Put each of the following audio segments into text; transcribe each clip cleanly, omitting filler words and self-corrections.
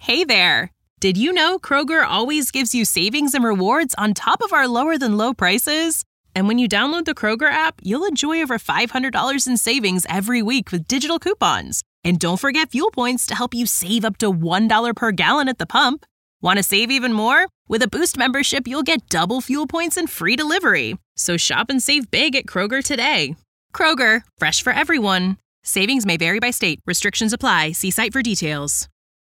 Hey there! Did you know Kroger always gives you savings and rewards on top of our lower-than-low prices? And when you download the Kroger app, you'll enjoy over $500 in savings every week with digital coupons. And don't forget fuel points to help you save up to $1 per gallon at the pump. Want to save even more? With a Boost membership, you'll get double fuel points and free delivery. So shop and save big at Kroger today. Kroger, fresh for everyone. Savings may vary by state. Restrictions apply. See site for details.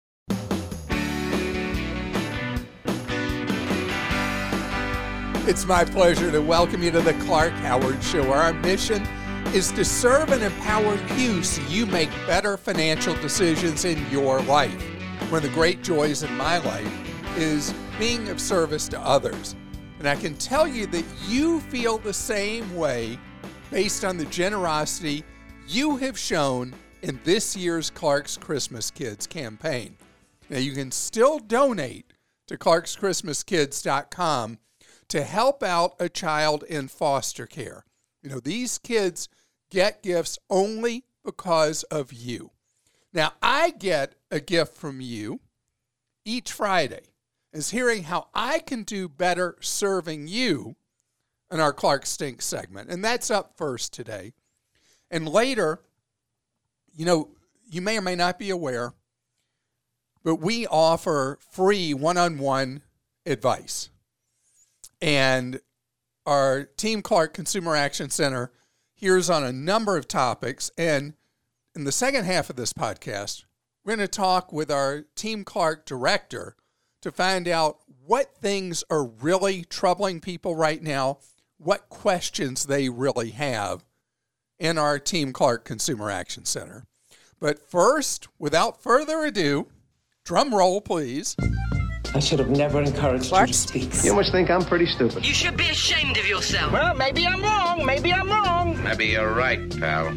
It's my pleasure to welcome you to the Clark Howard Show, where our mission is to serve and empower you so you make better financial decisions in your life. One of the great joys in my life is being of service to others. And I can tell you that you feel the same way based on the generosity you have shown in this year's Clark's Christmas Kids campaign. Now, you can still donate to clarkschristmaskids.com to help out a child in foster care. You know, these kids get gifts only because of you. Now, I get a gift from you each Friday, is hearing how I can do better serving you in our Clark Stinks segment. And that's up first today. And later, you know, you may or may not be aware, but we offer free one-on-one advice. And our Team Clark Consumer Action Center hears on a number of topics. And in the second half of this podcast, we're going to talk with our Team Clark director to find out what things are really troubling people right now, what questions they really have in our Team Clark Consumer Action Center. But first, without further ado, drum roll, please. I should have never encouraged you to speak. You must think I'm pretty stupid. You should be ashamed of yourself. Well, maybe I'm wrong. Maybe I'm wrong. Maybe you're right, pal.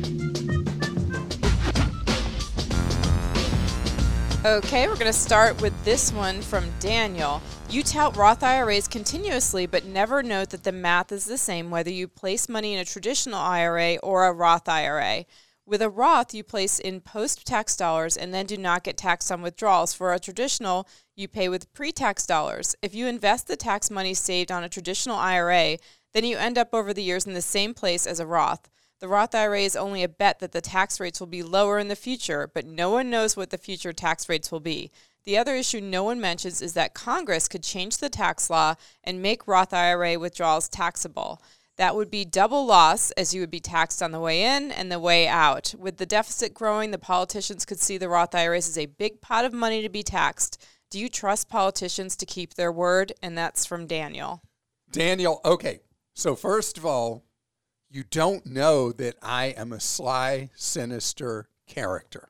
Okay, we're going to start with this one from Daniel. You tout Roth IRAs continuously, but never note that the math is the same whether you place money in a traditional IRA or a Roth IRA. With a Roth, you place in post-tax dollars and then do not get taxed on withdrawals. For a traditional, you pay with pre-tax dollars. If you invest the tax money saved on a traditional IRA, then you end up over the years in the same place as a Roth. The Roth IRA is only a bet that the tax rates will be lower in the future, but no one knows what the future tax rates will be. The other issue no one mentions is that Congress could change the tax law and make Roth IRA withdrawals taxable. That would be double loss, as you would be taxed on the way in and the way out. With the deficit growing, the politicians could see the Roth IRAs as a big pot of money to be taxed. Do you trust politicians to keep their word? And that's from Daniel. Daniel, okay. So first of all, you don't know that I am a sly, sinister character.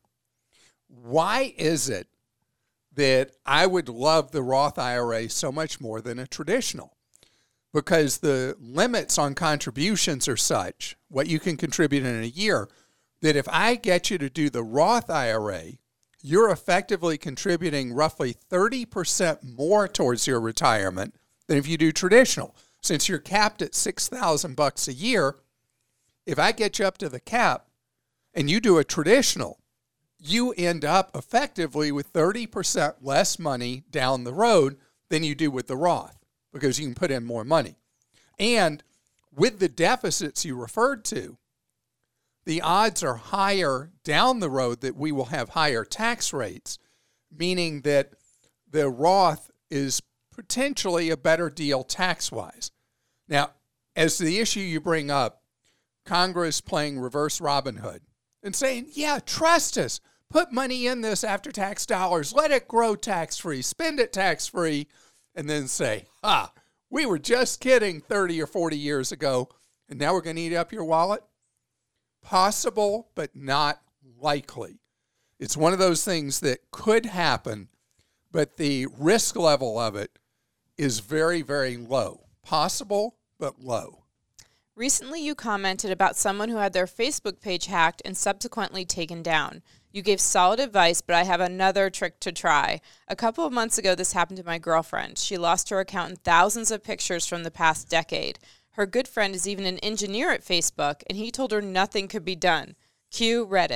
Why is it that I would love the Roth IRA so much more than a traditional? Because the limits on contributions are such, what you can contribute in a year, that if I get you to do the Roth IRA, you're effectively contributing roughly 30% more towards your retirement than if you do traditional. Since you're capped at $6,000 a year, if I get you up to the cap and you do a traditional, you end up effectively with 30% less money down the road than you do with the Roth, because you can put in more money. And with the deficits you referred to, the odds are higher down the road that we will have higher tax rates, meaning that the Roth is potentially a better deal tax-wise. Now, as the issue you bring up, Congress playing reverse Robin Hood and saying, yeah, trust us, put money in this after-tax dollars, let it grow tax-free, spend it tax-free, and then say, we were just kidding 30 or 40 years ago, and now we're going to eat up your wallet? Possible, but not likely. It's one of those things that could happen, but the risk level of it is very, very low. Possible, but low. Recently, you commented about someone who had their Facebook page hacked and subsequently taken down. You gave solid advice, but I have another trick to try. A couple of months ago, this happened to my girlfriend. She lost her account and thousands of pictures from the past decade. Her good friend is even an engineer at Facebook, and he told her nothing could be done. Cue Reddit.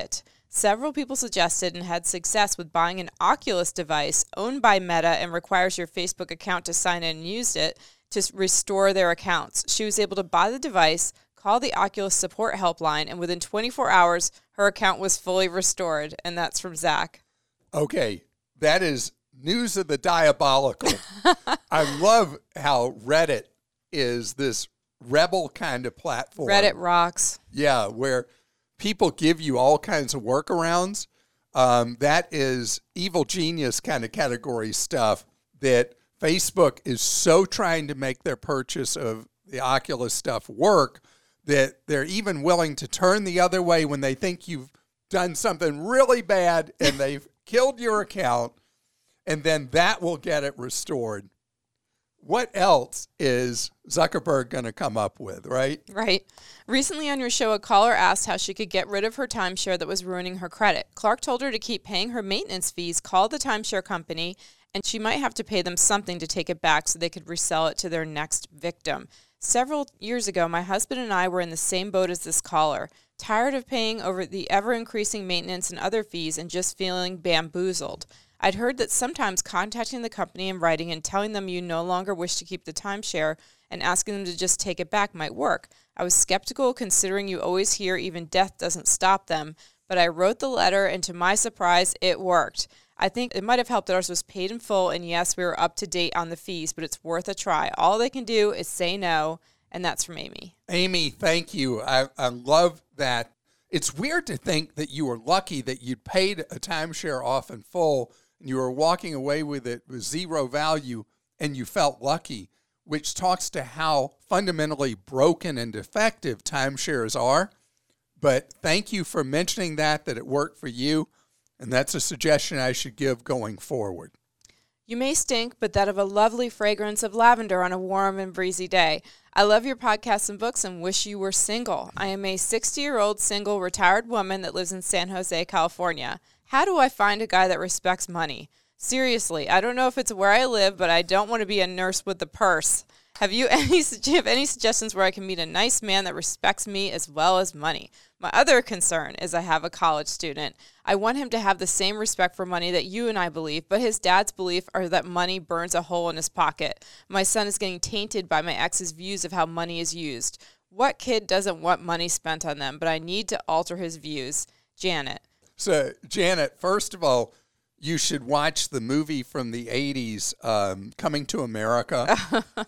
Several people suggested and had success with buying an Oculus device owned by Meta and requires your Facebook account to sign in and use it to restore their accounts. She was able to buy the device, call the Oculus support helpline, and within 24 hours, her account was fully restored. And that's from Zach. Okay, that is news of the diabolical. I love how Reddit is this rebel kind of platform. Reddit rocks. Yeah, where people give you all kinds of workarounds. That is evil genius kind of category stuff that Facebook is so trying to make their purchase of the Oculus stuff work that they're even willing to turn the other way when they think you've done something really bad and they've killed your account, and then that will get it restored. What else is Zuckerberg going to come up with, right? Right. Recently on your show, a caller asked how she could get rid of her timeshare that was ruining her credit. Clark told her to keep paying her maintenance fees, call the timeshare company, and she might have to pay them something to take it back so they could resell it to their next victim. Several years ago, my husband and I were in the same boat as this caller, tired of paying over the ever-increasing maintenance and other fees and just feeling bamboozled. I'd heard that sometimes contacting the company in writing and telling them you no longer wish to keep the timeshare and asking them to just take it back might work. I was skeptical considering you always hear even death doesn't stop them, but I wrote the letter and to my surprise, it worked. I think it might have helped that ours was paid in full and yes, we were up to date on the fees, but it's worth a try. All they can do is say no, and that's from Amy. Amy, thank you. I love that. It's weird to think that you were lucky that you'd paid a timeshare off in full and you were walking away with it with zero value and you felt lucky, which talks to how fundamentally broken and defective timeshares are. But thank you for mentioning that it worked for you. And that's a suggestion I should give going forward. You may stink, but that of a lovely fragrance of lavender on a warm and breezy day. I love your podcasts and books and wish you were single. I am a 60-year-old single retired woman that lives in San Jose, California. How do I find a guy that respects money? Seriously, I don't know if it's where I live, but I don't want to be a nurse with the purse. Do you have any suggestions where I can meet a nice man that respects me as well as money? My other concern is I have a college student. I want him to have the same respect for money that you and I believe, but his dad's belief are that money burns a hole in his pocket. My son is getting tainted by my ex's views of how money is used. What kid doesn't want money spent on them? But I need to alter his views. Janet. So, Janet, first of all, you should watch the movie from the 80s, Coming to America,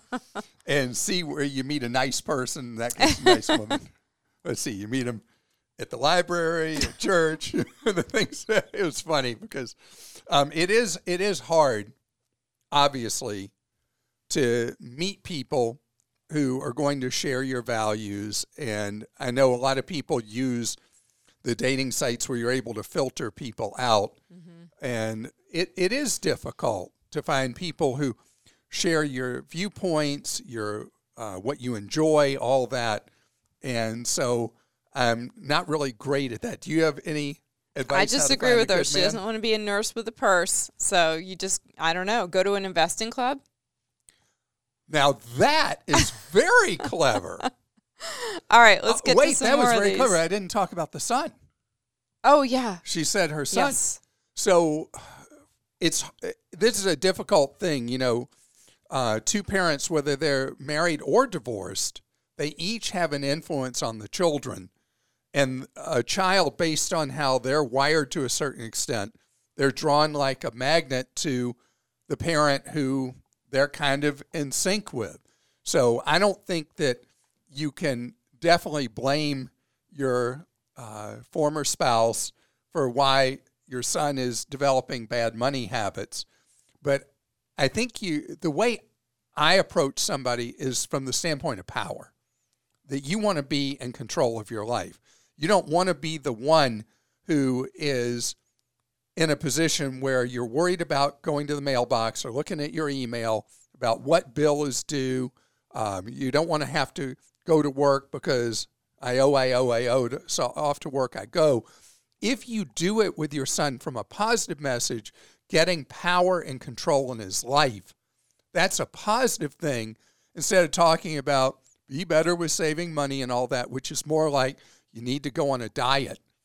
and see where you meet a nice person, that gets a nice woman. Let's see, you meet them at the library, at church, the things. It was funny because it is hard, obviously, to meet people who are going to share your values. And I know a lot of people use the dating sites where you're able to filter people out. Mm-hmm. And it is difficult to find people who share your viewpoints, your what you enjoy, all that. And so I'm not really great at that. Do you have any advice? I just agree with her. She doesn't want to be a nurse with a purse. So you just, I don't know, go to an investing club. Now that is very clever. All right, let's get to some more of these. Wait, that was very clever. I didn't talk about the son. Oh, yeah. She said her son. Yes. So this is a difficult thing, you know. Two parents, whether they're married or divorced, they each have an influence on the children. And a child, based on how they're wired to a certain extent, they're drawn like a magnet to the parent who they're kind of in sync with. So I don't think that you can definitely blame your former spouse for why your son is developing bad money habits. But I think the way I approach somebody is from the standpoint of power, that you want to be in control of your life. You don't want to be the one who is in a position where you're worried about going to the mailbox or looking at your email about what bill is due. You don't want to have to go to work because I owe, so off to work I go. If you do it with your son from a positive message, getting power and control in his life, that's a positive thing instead of talking about be better with saving money and all that, which is more like you need to go on a diet.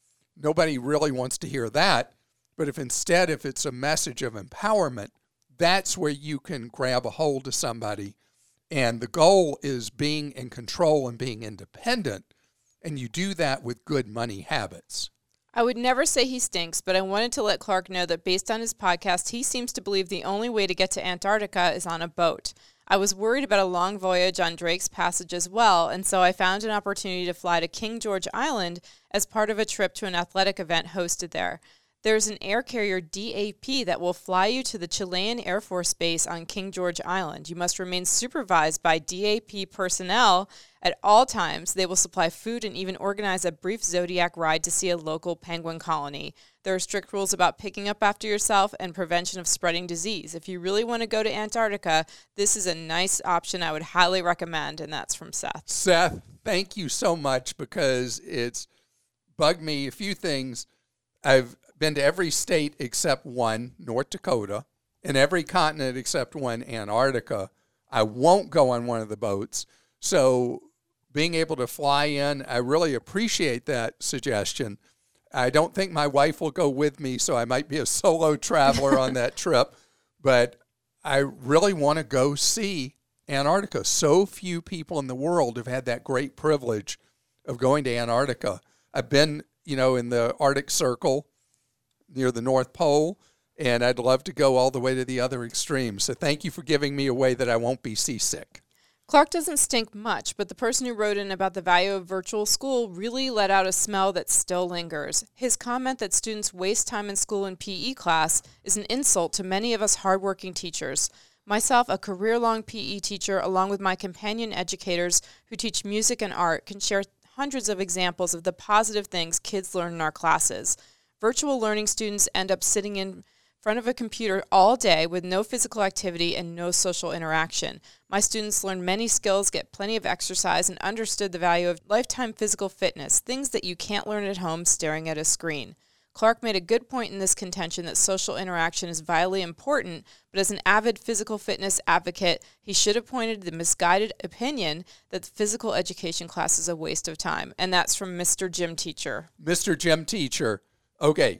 nobody really wants to hear that. But if it's a message of empowerment, that's where you can grab a hold of somebody. And the goal is being in control and being independent. And you do that with good money habits. I would never say he stinks, but I wanted to let Clark know that based on his podcast, he seems to believe the only way to get to Antarctica is on a boat. I was worried about a long voyage on Drake's Passage as well, and so I found an opportunity to fly to King George Island as part of a trip to an athletic event hosted there. There's an air carrier DAP that will fly you to the Chilean Air Force Base on King George Island. You must remain supervised by DAP personnel at all times. They will supply food and even organize a brief Zodiac ride to see a local penguin colony. There are strict rules about picking up after yourself and prevention of spreading disease. If you really want to go to Antarctica, this is a nice option I would highly recommend, and that's from Seth. Seth, thank you so much, because it's bugged me a few things. I've been to every state except one, North Dakota, and every continent except one, Antarctica. I won't go on one of the boats. So being able to fly in, I really appreciate that suggestion. I don't think my wife will go with me, so I might be a solo traveler on that trip. But I really want to go see Antarctica. So few people in the world have had that great privilege of going to Antarctica. I've been, in the Arctic Circle near the North Pole, and I'd love to go all the way to the other extreme. So thank you for giving me a way that I won't be seasick. Clark doesn't stink much, but the person who wrote in about the value of virtual school really let out a smell that still lingers. His comment that students waste time in school in PE class is an insult to many of us hardworking teachers. Myself, a career-long PE teacher, along with my companion educators who teach music and art, can share hundreds of examples of the positive things kids learn in our classes. Virtual learning students end up sitting in front of a computer all day with no physical activity and no social interaction. My students learned many skills, get plenty of exercise, and understood the value of lifetime physical fitness, things that you can't learn at home staring at a screen. Clark made a good point in this contention that social interaction is vitally important, but as an avid physical fitness advocate, he should have pointed the misguided opinion that physical education class is a waste of time. And that's from Mr. Gym Teacher. Mr. Gym Teacher. Okay,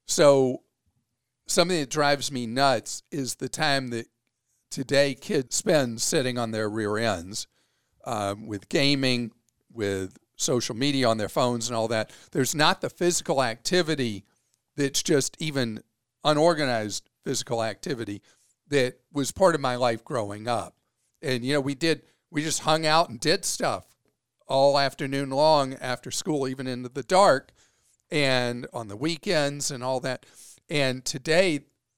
so something that drives me nuts is the time that today kids spend sitting on their rear ends with gaming, with social media on their phones and all that. There's not the physical activity that's just even unorganized physical activity that was part of my life growing up. And, we just hung out and did stuff all afternoon long after school, even into the dark, and on the weekends and all that. And today,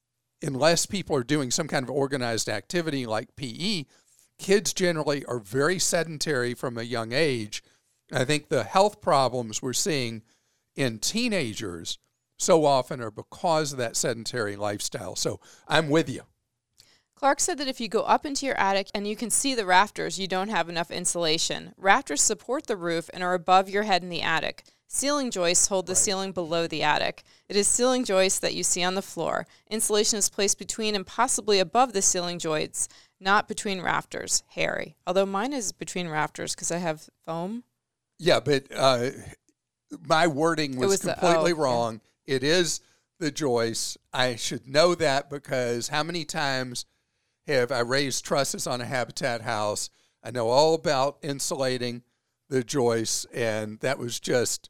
unless people are doing some kind of organized activity like PE, kids generally are very sedentary from a young age. I think the health problems we're seeing in teenagers so often are because of that sedentary lifestyle. So I'm with you. Clark said that if you go up into your attic and you can see the rafters, you don't have enough insulation. Rafters support the roof and are above your head in the attic. Ceiling joists hold the ceiling below the attic. It is ceiling joists that you see on the floor. Insulation is placed between and possibly above the ceiling joists, not between rafters. Harry. Although mine is between rafters because I have foam. Yeah, but my wording was completely wrong. It is the joists. I should know that because how many times have I raised trusses on a Habitat house? I know all about insulating the joists, and that was just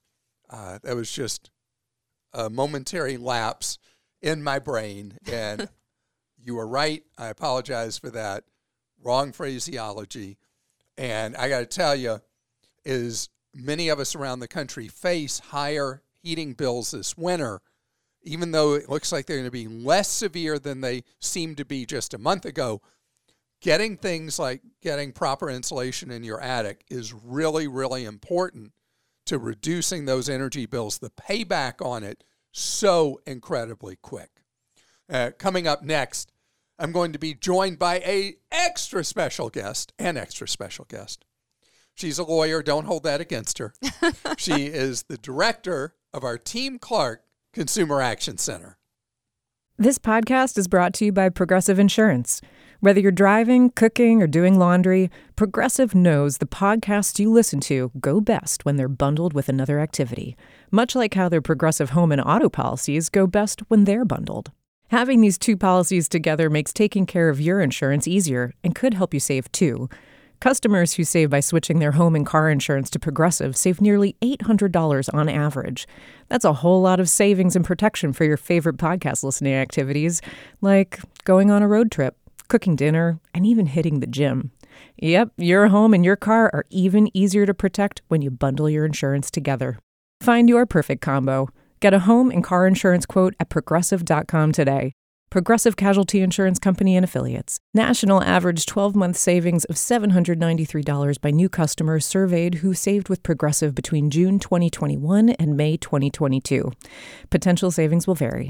a momentary lapse in my brain. And you were right. I apologize for that. Wrong phraseology. And I got to tell you, is many of us around the country face higher heating bills this winter, even though it looks like they're going to be less severe than they seemed to be just a month ago. Getting things like getting proper insulation in your attic is really, really important to reducing those energy bills. The payback on it, so incredibly quick. Coming up next, I'm going to be joined by an extra special guest. She's a lawyer. Don't hold that against her. She is the director of our Team Clark Consumer Action Center. This podcast is brought to you by Progressive Insurance. Whether you're driving, cooking, or doing laundry, Progressive knows the podcasts you listen to go best when they're bundled with another activity. much like how their Progressive home and auto policies go best when they're bundled. Having these two policies together makes taking care of your insurance easier and could help you save too. Customers who save by switching their home and car insurance to Progressive save nearly $800 on average. That's a whole lot of savings and protection for your favorite podcast listening activities, like going on a road trip, cooking dinner, and even hitting the gym. Yep, your home and your car are even easier to protect when you bundle your insurance together. Find your perfect combo. Get a home and car insurance quote at Progressive.com today. Progressive Casualty Insurance Company and Affiliates. National average 12-month savings of $793 by new customers surveyed who saved with Progressive between June 2021 and May 2022. Potential savings will vary.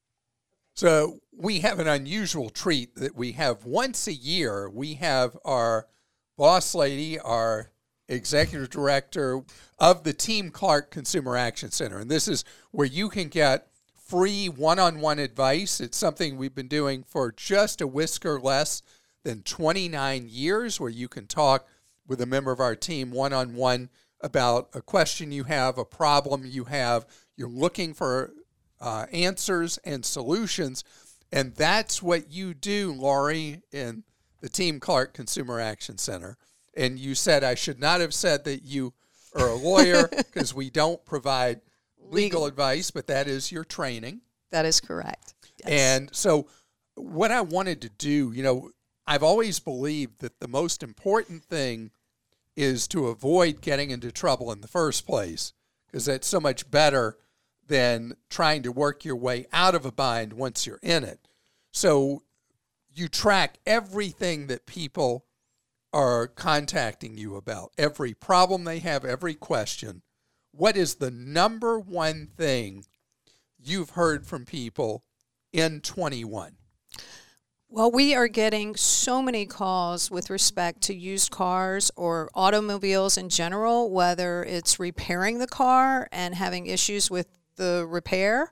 So we have an unusual treat that we have once a year. We have our boss lady, our executive director of the Team Clark Consumer Action Center. And this is where you can get free one-on-one advice. It's something we've been doing for just a whisker less than 29 years, where you can talk with a member of our team one-on-one about a question you have, a problem you have. You're looking for answers and solutions. And that's what you do, Lori, in the Team Clark Consumer Action Center. And you said I should not have said that you are a lawyer because we don't provide legal advice, but that is your training. That is correct. Yes. And so what I wanted to do, I've always believed that the most important thing is to avoid getting into trouble in the first place, because that's so much better than trying to work your way out of a bind once you're in it. So you track everything that people are contacting you about, every problem they have, every question. What is the number one thing you've heard from people in 21? Well, we are getting so many calls with respect to used cars or automobiles in general, whether it's repairing the car and having issues with the repair,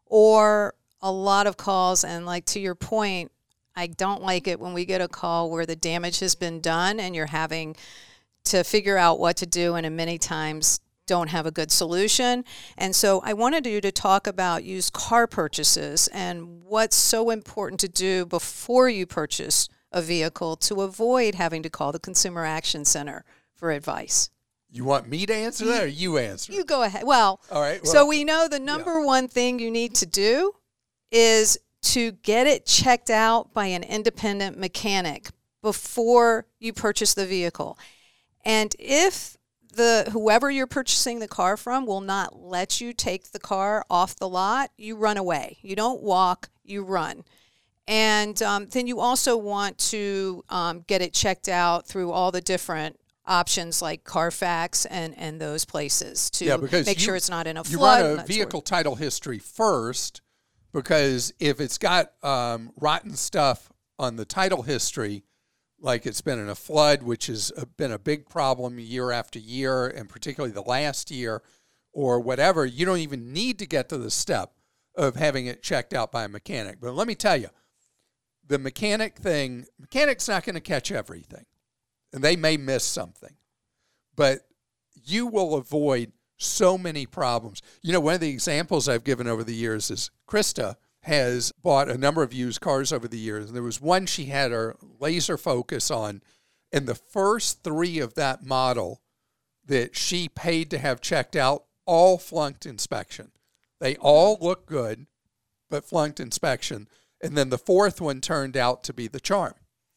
or a lot of calls, and like to your point, I don't like it when we get a call where the damage has been done and you're having to figure out what to do, and many times don't have a good solution. And so I wanted you to talk about used car purchases and what's so important to do before you purchase a vehicle to avoid having to call the Consumer Action Center for advice. You want me to answer that or you answer? You go ahead. Well, all right. So we know the number one thing you need to do is to get it checked out by an independent mechanic before you purchase the vehicle. And if whoever you're purchasing the car from will not let you take the car off the lot, you run away. You don't walk, you run. And then you also want to get it checked out through all the different options like Carfax and those places to make sure it's not in a flood. You run a vehicle title history first, because if it's got rotten stuff on the title history, like it's been in a flood, which has been a big problem year after year, and particularly the last year or whatever, you don't even need to get to the step of having it checked out by a mechanic. But let me tell you, the mechanic's not going to catch everything, and they may miss something, but you will avoid so many problems. One of the examples I've given over the years is Krista has bought a number of used cars over the years. And there was one she had her laser focus on, and the first 3 of that model that she paid to have checked out all flunked inspection. They all look good, but flunked inspection. And then the 4th one turned out to be the charm.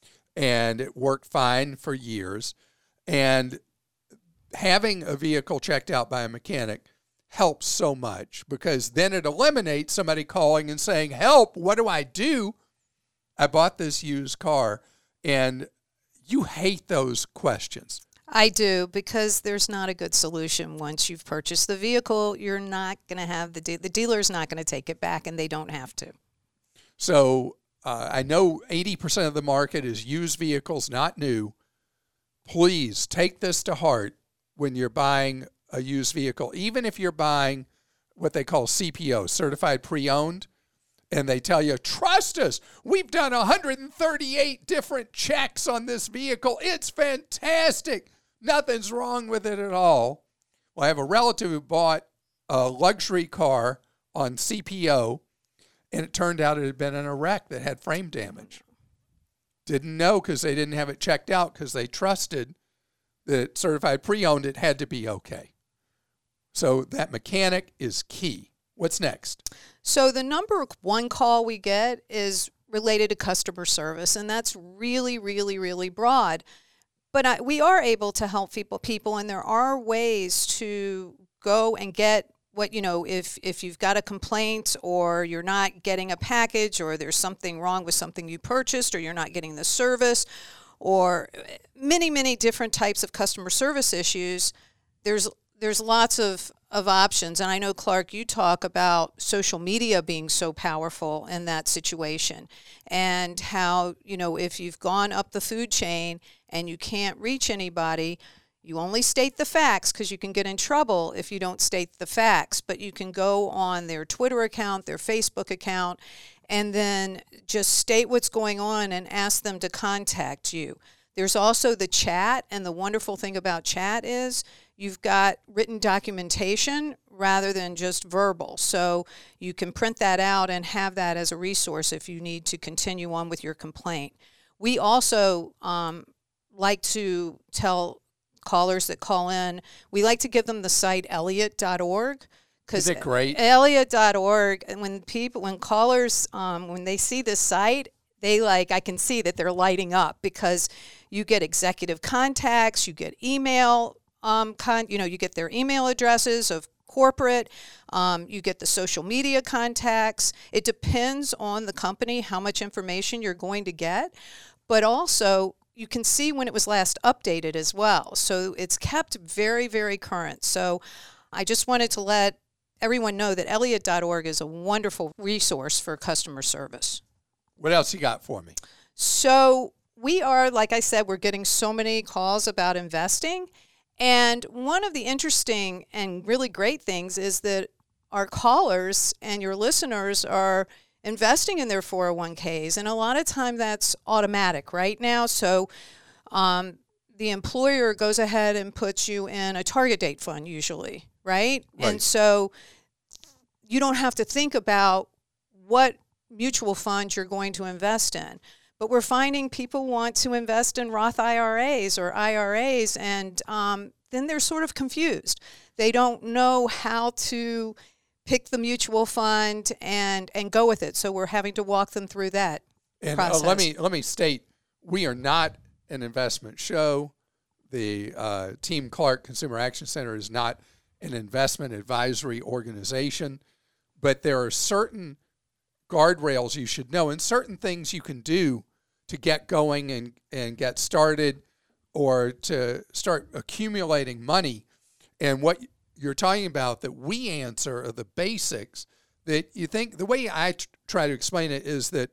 And it worked fine for years. And having a vehicle checked out by a mechanic helps so much, because then it eliminates somebody calling and saying, help, what do I do? I bought this used car. And you hate those questions. I do, because there's not a good solution. Once you've purchased the vehicle, you're not going to have the dealer's not going to take it back, and they don't have to. So I know 80% of the market is used vehicles, not new. Please take this to heart when you're buying a used vehicle, even if you're buying what they call CPO, certified pre-owned, and they tell you, trust us, we've done 138 different checks on this vehicle. It's fantastic. Nothing's wrong with it at all. Well, I have a relative who bought a luxury car on CPO, and it turned out it had been in a wreck that had frame damage. Didn't know because they didn't have it checked out because they trusted that certified pre-owned it had to be okay. So that mechanic is key. What's next? So the number one call we get is related to customer service, and that's really, really, really broad. But we are able to help people, and there are ways to go and get what, if you've got a complaint or you're not getting a package or there's something wrong with something you purchased or you're not getting the service or many, many different types of customer service issues, there's lots of options. And I know, Clark, you talk about social media being so powerful in that situation and how, if you've gone up the food chain and you can't reach anybody, you only state the facts because you can get in trouble if you don't state the facts. But you can go on their Twitter account, their Facebook account, and then just state what's going on and ask them to contact you. There's also the chat, and the wonderful thing about chat is you've got written documentation rather than just verbal. So you can print that out and have that as a resource if you need to continue on with your complaint. We also like to tell callers that call in, we like to give them the site Elliott.org. Is it great? Elliott.org, and when callers, when they see this site, I can see that they're lighting up because you get executive contacts, you get email, you get their email addresses of corporate, you get the social media contacts. It depends on the company how much information you're going to get, but also you can see when it was last updated as well. So it's kept very, very current. So I just wanted to let everyone know that Elliott.org is a wonderful resource for customer service. What else you got for me? So we are, like I said, we're getting so many calls about investing. And one of the interesting and really great things is that our callers and your listeners are investing in their 401ks. And a lot of time that's automatic right now. So the employer goes ahead and puts you in a target date fund usually, right? And so you don't have to think about what mutual fund you're going to invest in. But we're finding people want to invest in Roth IRAs or IRAs, and then they're sort of confused. They don't know how to pick the mutual fund and go with it. So we're having to walk them through that process. Let me state, we are not an investment show. The Team Clark Consumer Action Center is not an investment advisory organization, but there are certain guardrails you should know and certain things you can do to get going and get started or to start accumulating money. And what you're talking about that we answer are the basics that you think. The way I try to explain it is that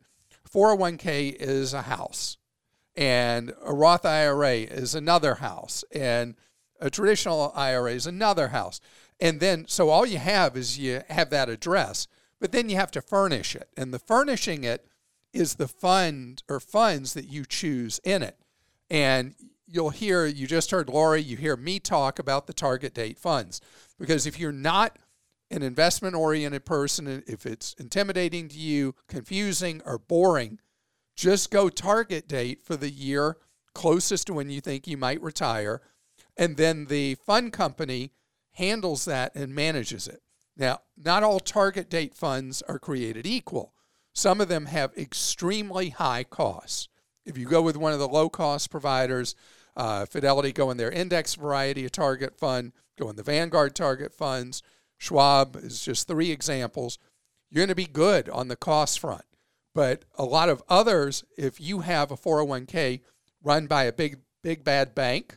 401k is a house and a Roth IRA is another house and a traditional IRA is another house. And then, so all you have is you have that address, but then you have to furnish it. And the furnishing it is the fund or funds that you choose in it. And you just heard Lori, you hear me talk about the target date funds. Because if you're not an investment-oriented person, if it's intimidating to you, confusing, or boring, just go target date for the year closest to when you think you might retire. And then the fund company handles that and manages it. Now, not all target date funds are created equal. Some of them have extremely high costs. If you go with one of the low-cost providers, Fidelity, go in their index variety of target fund, go in the Vanguard target funds. Schwab is just 3 examples. You're going to be good on the cost front. But a lot of others, if you have a 401k run by a big bad bank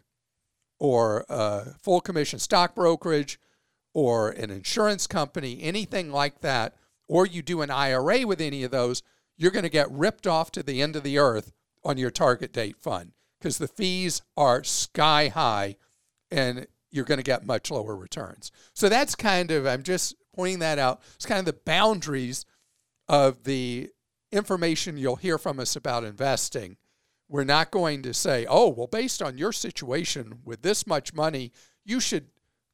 or a full commission stock brokerage or an insurance company, anything like that, or you do an IRA with any of those, you're going to get ripped off to the end of the earth on your target date fund because the fees are sky high and you're going to get much lower returns. So that's kind of, I'm just pointing that out, it's kind of the boundaries of the information you'll hear from us about investing. We're not going to say, oh, well, based on your situation with this much money, you should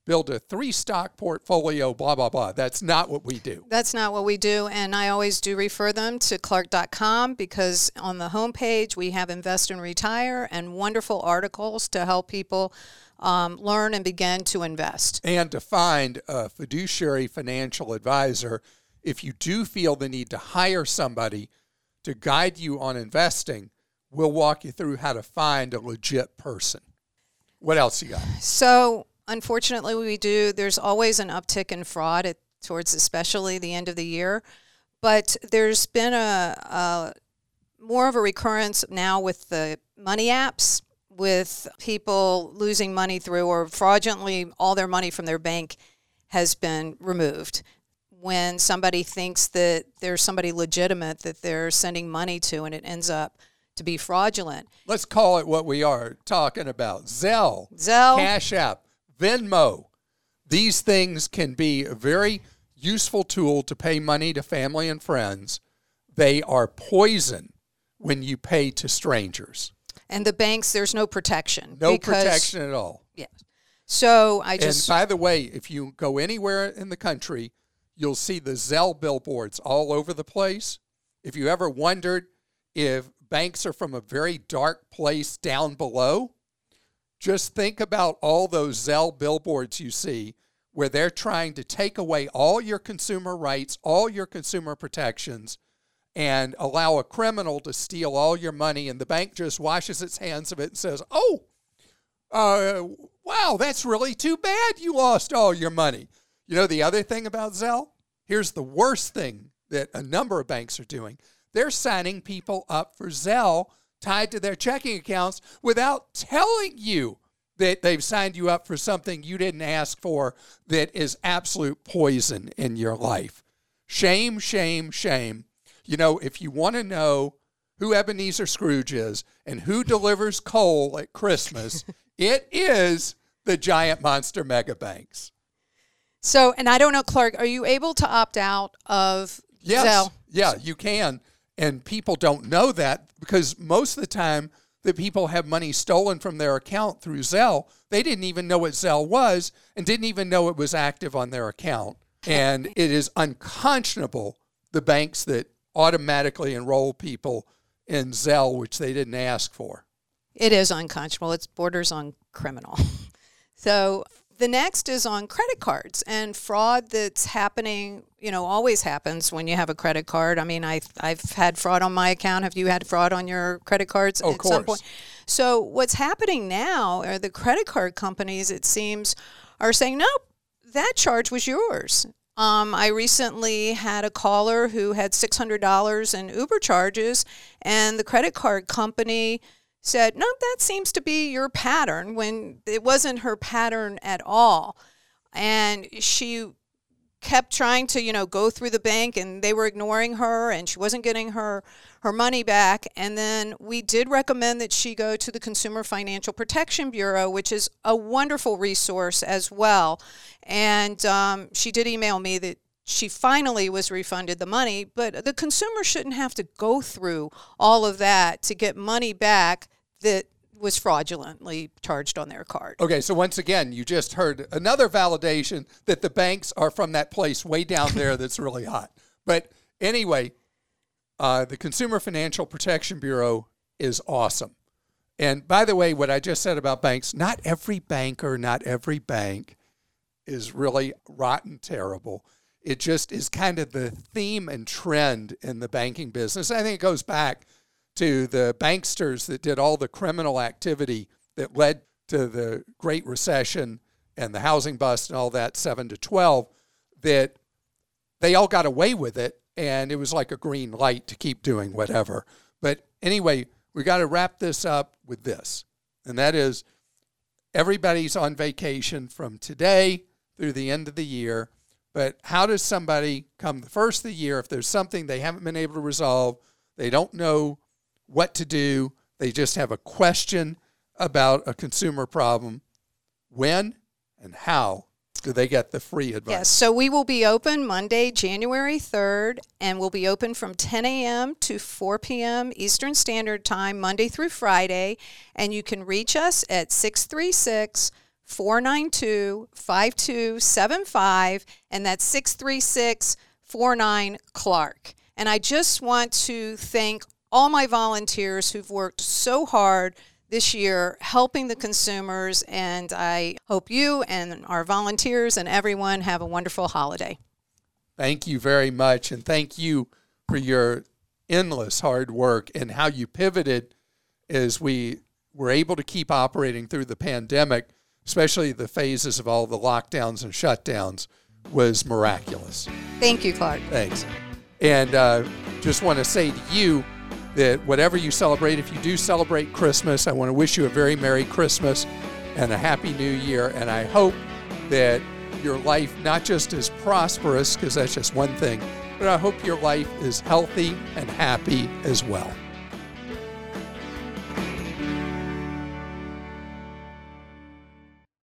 build a 3-stock portfolio, blah, blah, blah. That's not what we do. That's not what we do, and I always do refer them to Clark.com because on the homepage we have Invest and Retire and wonderful articles to help people learn and begin to invest. And to find a fiduciary financial advisor, if you do feel the need to hire somebody to guide you on investing, we'll walk you through how to find a legit person. What else you got? So, unfortunately, there's always an uptick in fraud towards especially the end of the year. But there's been a more of a recurrence now with the money apps, with people losing money through or fraudulently all their money from their bank has been removed. When somebody thinks that there's somebody legitimate that they're sending money to and it ends up to be fraudulent. Let's call it what we are talking about. Zelle, Cash App, Venmo. These things can be a very useful tool to pay money to family and friends. They are poison when you pay to strangers. And the banks, there's no protection. No protection at all. Yeah. So And by the way, if you go anywhere in the country, you'll see the Zelle billboards all over the place. If you ever wondered if banks are from a very dark place down below, just think about all those Zelle billboards you see where they're trying to take away all your consumer rights, all your consumer protections, and allow a criminal to steal all your money, and the bank just washes its hands of it and says, wow, that's really too bad you lost all your money. You know the other thing about Zelle? Here's the worst thing that a number of banks are doing. They're signing people up for Zelle tied to their checking accounts without telling you that they've signed you up for something you didn't ask for that is absolute poison in your life. Shame, shame, shame. You know, if you want to know who Ebenezer Scrooge is and who delivers coal at Christmas, it is the giant monster mega banks. So, and I don't know, Clark, are you able to opt out of Zelle? Yeah, you can. And people don't know that because most of the time that people have money stolen from their account through Zelle, they didn't even know what Zelle was and didn't even know it was active on their account. And it is unconscionable, the banks that automatically enroll people in Zelle, which they didn't ask for. It is unconscionable. It borders on criminal. So the next is on credit cards and fraud that's happening, always happens when you have a credit card. I mean, I've had fraud on my account. Have you had fraud on your credit cards at some point? So what's happening now are the credit card companies, it seems, are saying, nope, that charge was yours. I recently had a caller who had $600 in Uber charges, and the credit card company said, no, that seems to be your pattern, when it wasn't her pattern at all. And she kept trying to, go through the bank, and they were ignoring her, and she wasn't getting her money back. And then we did recommend that she go to the Consumer Financial Protection Bureau, which is a wonderful resource as well. And she did email me that she finally was refunded the money, but the consumer shouldn't have to go through all of that to get money back that was fraudulently charged on their card. Okay, so once again, you just heard another validation that the banks are from that place way down there that's really hot. But anyway, the Consumer Financial Protection Bureau is awesome. And by the way, what I just said about banks, not every banker, not every bank is really rotten terrible. It just is kind of the theme and trend in the banking business. I think it goes back to the banksters that did all the criminal activity that led to the Great Recession and the housing bust and all that, 7 to 12, that they all got away with it, and it was like a green light to keep doing whatever. But anyway, we got to wrap this up with this, and that is everybody's on vacation from today through the end of the year. But how does somebody come the first of the year, if there's something they haven't been able to resolve, they don't know what to do, they just have a question about a consumer problem, when and how do they get the free advice? Yes, so we will be open Monday, January 3rd, and we'll be open from 10 a.m. to 4 p.m. Eastern Standard Time, Monday through Friday, and you can reach us at 636 636-492-5275, and that's 636-49-CLARK. And I just want to thank all my volunteers who've worked so hard this year helping the consumers, and I hope you and our volunteers and everyone have a wonderful holiday. Thank you very much, and thank you for your endless hard work and how you pivoted as we were able to keep operating through the pandemic, especially the phases of all the lockdowns and shutdowns, was miraculous. Thank you, Clark. Thanks. And just want to say to you that whatever you celebrate, if you do celebrate Christmas, I want to wish you a very Merry Christmas and a Happy New Year. And I hope that your life not just is prosperous, because that's just one thing, but I hope your life is healthy and happy as well.